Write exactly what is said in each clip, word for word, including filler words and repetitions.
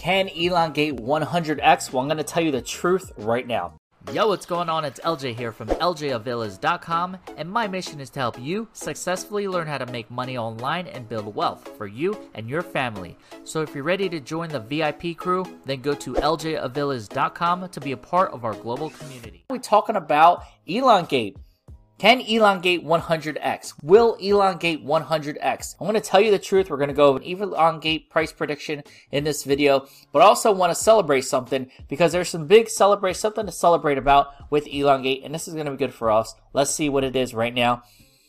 Can Elongate one hundred X? Well, I'm going to tell you the truth right now. Yo, what's going on? It's L J here from L J Aviles dot com, and my mission is to help you successfully learn how to make money online and build wealth for you and your family. So if you're ready to join the V I P crew, then go to L J Aviles dot com to be a part of our global community. We're talking about Elongate. Can Elongate one hundred X? Will Elongate one hundred X? I'm going to tell you the truth. We're going to go over an Elongate price prediction in this video, but I also want to celebrate something because there's some big celebrate, something to celebrate about with Elongate, and this is going to be good for us. Let's see what it is right now.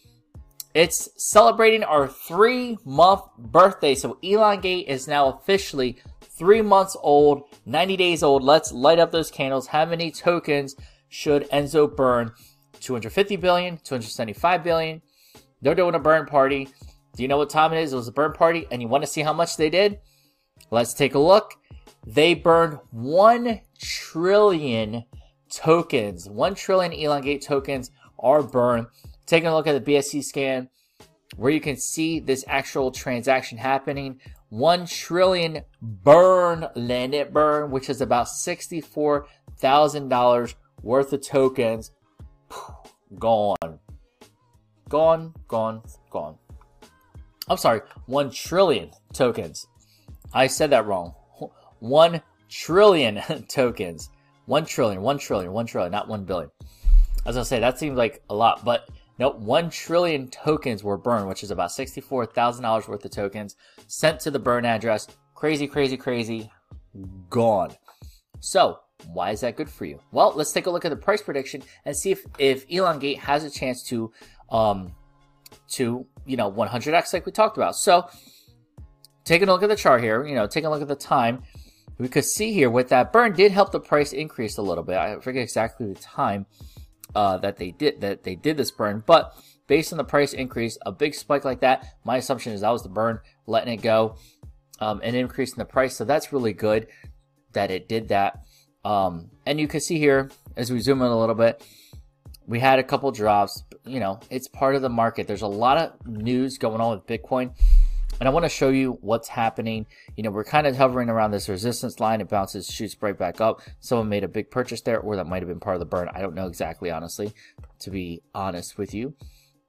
It's celebrating our three-month birthday, so Elongate is now officially three months old, ninety days old. Let's light up those candles. How many tokens should Enzo burn? two hundred fifty billion, two hundred seventy-five billion. They're doing a burn party. Do you know what time it is? It was a burn party, and you want to see how much they did? Let's take a look. They burned one trillion tokens. one trillion Elongate tokens are burned. Taking a look at the B S C scan, where you can see this actual transaction happening. one trillion burn, landed burn, which is about sixty-four thousand dollars worth of tokens. Gone. Gone, gone, gone. I'm sorry, one trillion tokens. I said that wrong. one trillion tokens. one trillion, one trillion, one trillion, not one billion. As I say, that seems like a lot, but no, one trillion tokens were burned, which is about sixty-four thousand dollars worth of tokens sent to the burn address. Crazy, crazy, crazy. Gone. So, why is that good for you? Well, let's take a look at the price prediction and see if, if Elongate has a chance to, um, to, you know, one hundred X like we talked about. So, taking a look at the chart here, you know, taking a look at the time, we could see here with that burn did help the price increase a little bit. I forget exactly the time uh, that they did that they did this burn, but based on the price increase, a big spike like that, my assumption is that was the burn letting it go um, and increasing the price. So that's really good that it did that. Um, and you can see here, as we zoom in a little bit, we had a couple drops. You know, it's part of the market. There's a lot of news going on with Bitcoin, and I want to show you what's happening. You know, we're kind of hovering around this resistance line. It bounces, shoots right back up. Someone made a big purchase there, or that might have been part of the burn. I don't know exactly, honestly, to be honest with you,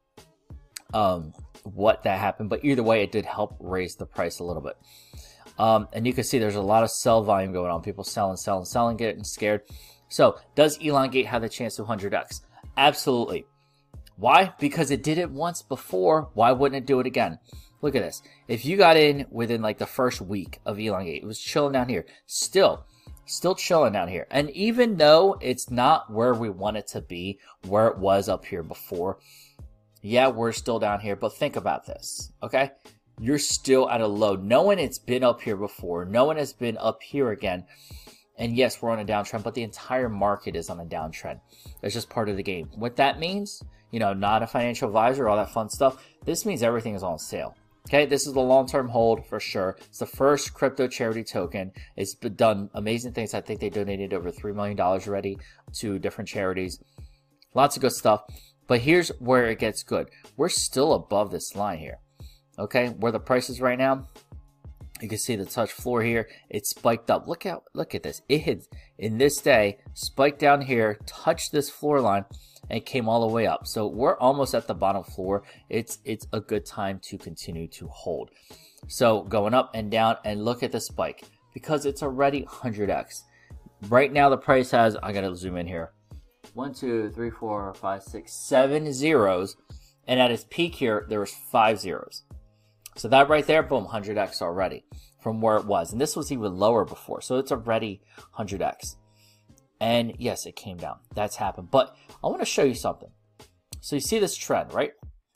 um, what that happened. But either way, it did help raise the price a little bit. Um, and you can see there's a lot of sell volume going on. People selling, selling, selling, getting scared. So, does Elongate have the chance to one hundred X? Absolutely. Why? Because it did it once before. Why wouldn't it do it again? Look at this. If you got in within like the first week of Elongate, it was chilling down here. Still, still chilling down here. And even though it's not where we want it to be, where it was up here before, yeah, we're still down here. But think about this, okay? You're still at a low. Knowing it's been up here before, knowing it's been up here again, and yes, we're on a downtrend, but the entire market is on a downtrend. It's just part of the game. What that means, you know, not a financial advisor, all that fun stuff, this means everything is on sale. Okay, this is the long-term hold for sure. It's the first crypto charity token. It's done amazing things. I think they donated over three million dollars already to different charities. Lots of good stuff. But here's where it gets good. We're still above this line here. Okay, where the price is right now, you can see the touch floor here. It spiked up. Look out! Look at this. It hit in this day, spiked down here, touched this floor line, and came all the way up. So we're almost at the bottom floor. It's it's a good time to continue to hold. So going up and down, and look at the spike because it's already one hundred X. Right now the price has, I gotta zoom in here, one, two, three, four, five, six, seven zeros, and at its peak here there was five zeros. So that right there, boom, one hundred X already from where it was. And this was even lower before. So it's already one hundred X. And yes, it came down. That's happened. But I want to show you something. So you see this trend, right?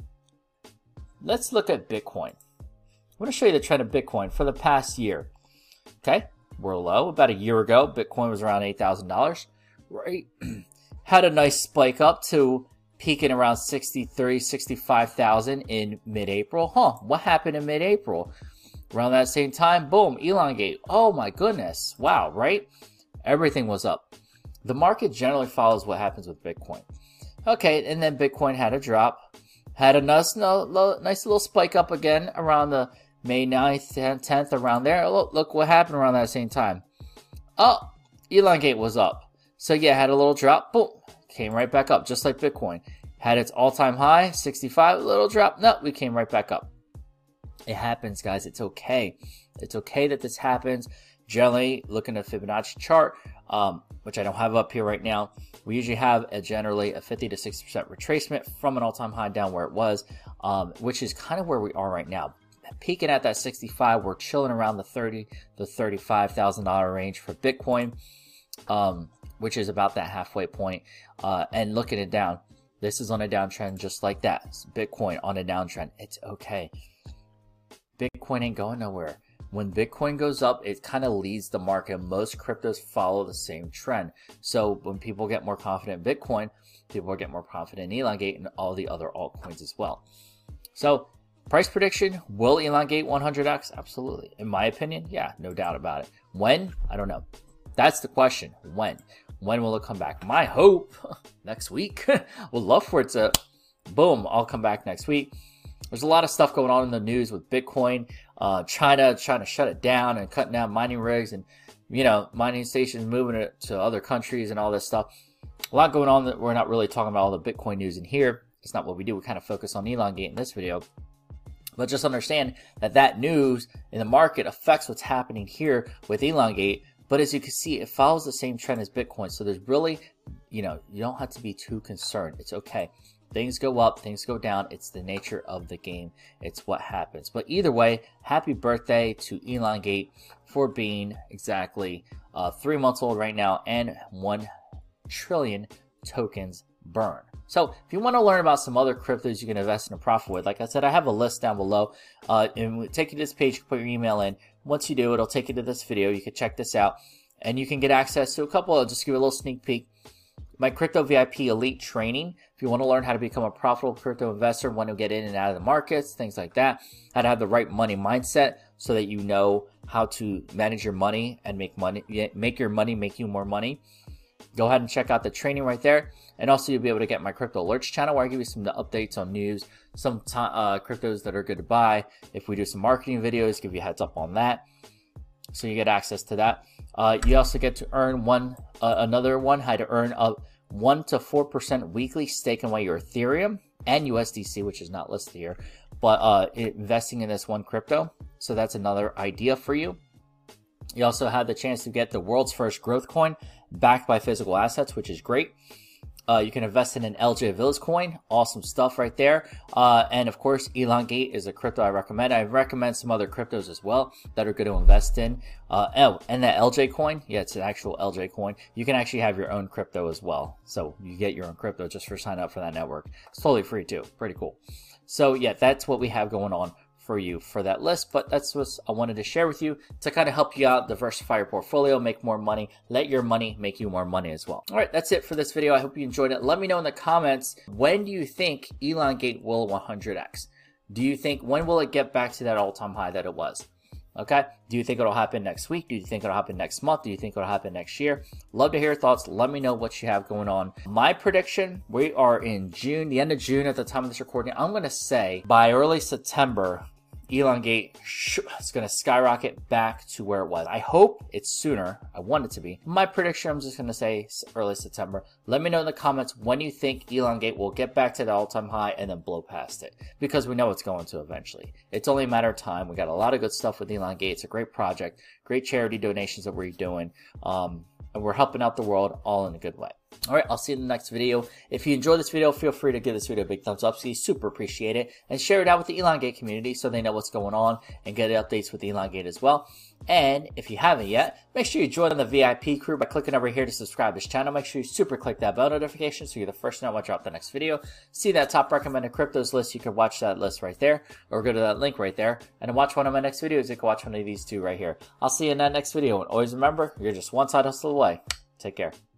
Let's look at Bitcoin. I want to show you the trend of Bitcoin for the past year. Okay, we're low. About a year ago, Bitcoin was around eight thousand dollars. Right? Had a nice spike up to peaking around sixty-three, sixty-five thousand in mid-April. Huh, what happened in mid-April? Around that same time, boom, Elongate. Oh my goodness. Wow, right? Everything was up. The market generally follows what happens with Bitcoin. Okay, and then Bitcoin had a drop. Had a nice, no, nice little spike up again around the May ninth, tenth, around there. Look, look what happened around that same time. Oh, Elongate was up. So yeah, had a little drop. Boom. Came right back up, just like Bitcoin. Had its all-time high, sixty-five, a little drop. No, we came right back up. It happens, guys. It's okay. It's okay that this happens. Generally, looking at Fibonacci chart, um, which I don't have up here right now, we usually have a generally a fifty to sixty percent retracement from an all-time high down where it was, um, which is kind of where we are right now. Peaking at that sixty-five, we're chilling around the thirty to thirty-five thousand dollar range for Bitcoin, um, which is about that halfway point. Uh, and looking it down, this is on a downtrend just like that. It's Bitcoin on a downtrend. It's okay. Bitcoin ain't going nowhere. When Bitcoin goes up, it kind of leads the market. Most cryptos follow the same trend. So when people get more confident in Bitcoin, people will get more confident in Elongate and all the other altcoins as well. So price prediction, will Elongate one hundred X? Absolutely. In my opinion, yeah, no doubt about it. When? I don't know. That's the question. When? When will it come back? My hope, next week. Would love for it to, boom, I'll come back next week. There's a lot of stuff going on in the news with Bitcoin. Uh, China trying to shut it down and cutting down mining rigs and, you know, mining stations, moving it to other countries and all this stuff. A lot going on that we're not really talking about all the Bitcoin news in here. It's not what we do. We kind of focus on Elongate in this video. But just understand that that news in the market affects what's happening here with Elongate. But as you can see, it follows the same trend as Bitcoin. So there's really, you know, you don't have to be too concerned. It's okay. Things go up, things go down. It's the nature of the game. It's what happens. But either way, happy birthday to Elongate for being exactly uh, three months old right now and one trillion tokens burn. So if you want to learn about some other cryptos you can invest in a profit with, like I said, I have a list down below. Uh, and we'll take you to this page, you can put your email in. Once you do, it'll take you to this video. You can check this out. And you can get access to a couple, I'll just give you a little sneak peek. My Crypto V I P Elite training. If you want to learn how to become a profitable crypto investor, want to get in and out of the markets, things like that, how to have the right money mindset so that you know how to manage your money and make money, make your money make you more money. Go ahead and check out the training right there. And also you'll be able to get my crypto alerts channel where I give you some updates on news, some uh, cryptos that are good to buy. If we do some marketing videos, give you a heads up on that. So you get access to that. Uh, you also get to earn one, uh, another one, how to earn a one to four percent weekly staking away your Ethereum and U S D C, which is not listed here, but uh, investing in this one crypto. So that's another idea for you. You also have the chance to get the world's first growth coin backed by physical assets, which is great. Uh, you can invest in an L J Aviles coin. Awesome stuff right there. Uh, and of course, Elongate is a crypto I recommend. I recommend some other cryptos as well that are good to invest in. Uh, oh, and that L J coin, yeah, it's an actual L J coin. You can actually have your own crypto as well. So you get your own crypto just for signing up for that network. It's totally free too. Pretty cool. So yeah, that's what we have going on for you for that list, but that's what I wanted to share with you to kind of help you out, diversify your portfolio, make more money, let your money make you more money as well. All right, that's it for this video. I hope you enjoyed it. Let me know in the comments, when do you think Elongate will one hundred X? Do you think, when will it get back to that all-time high that it was? Okay, do you think it'll happen next week? Do you think it'll happen next month? Do you think it'll happen next year? Love to hear your thoughts. Let me know what you have going on. My prediction, we are in June, the end of June at the time of this recording. I'm going to say by early September, Elongate is going to skyrocket back to where it was. I hope it's sooner. I want it to be. My prediction, I'm just going to say early September. Let me know in the comments when you think Elongate will get back to the all-time high and then blow past it, because we know it's going to eventually. It's only a matter of time. We got a lot of good stuff with Elongate. It's a great project, great charity donations that we're doing, um, and we're helping out the world all in a good way. All right, I'll see you in the next video. If you enjoyed this video, feel free to give this video a big thumbs up. So you super appreciate it. And share it out with the Elongate community so they know what's going on and get updates with Elongate as well. And if you haven't yet, make sure you join the V I P crew by clicking over here to subscribe to this channel. Make sure you super click that bell notification so you're the first to know when I drop the next video. See that top recommended cryptos list, you can watch that list right there, or go to that link right there. And to watch one of my next videos, you can watch one of these two right here. I'll see you in that next video. And always remember, you're just one side hustle away. Take care.